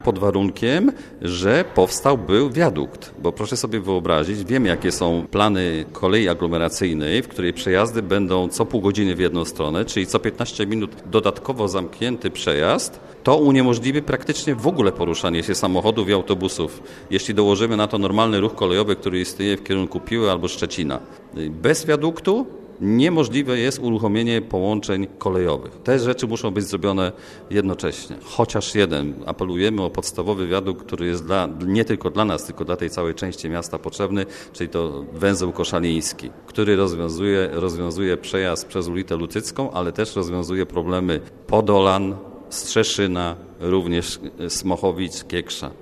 Pod warunkiem, że był wiadukt, bo proszę sobie wyobrazić, wiem jakie są plany kolei aglomeracyjnej, w której przejazdy będą co pół godziny w jedną stronę, czyli co 15 minut dodatkowo zamknięty przejazd, to uniemożliwi praktycznie w ogóle poruszanie się samochodów i autobusów, jeśli dołożymy na to normalny ruch kolejowy, który istnieje w kierunku Piły albo Szczecina. Bez wiaduktu niemożliwe jest uruchomienie połączeń kolejowych. Te rzeczy muszą być zrobione jednocześnie. Chociaż jeden. Apelujemy o podstawowy wiadukt, który jest nie tylko dla nas, tylko dla tej całej części miasta potrzebny, czyli to węzeł koszaliński, który rozwiązuje przejazd przez ulicę Lutycką, ale też rozwiązuje problemy Podolan, Strzeszyna, również Smochowic, Kieksza.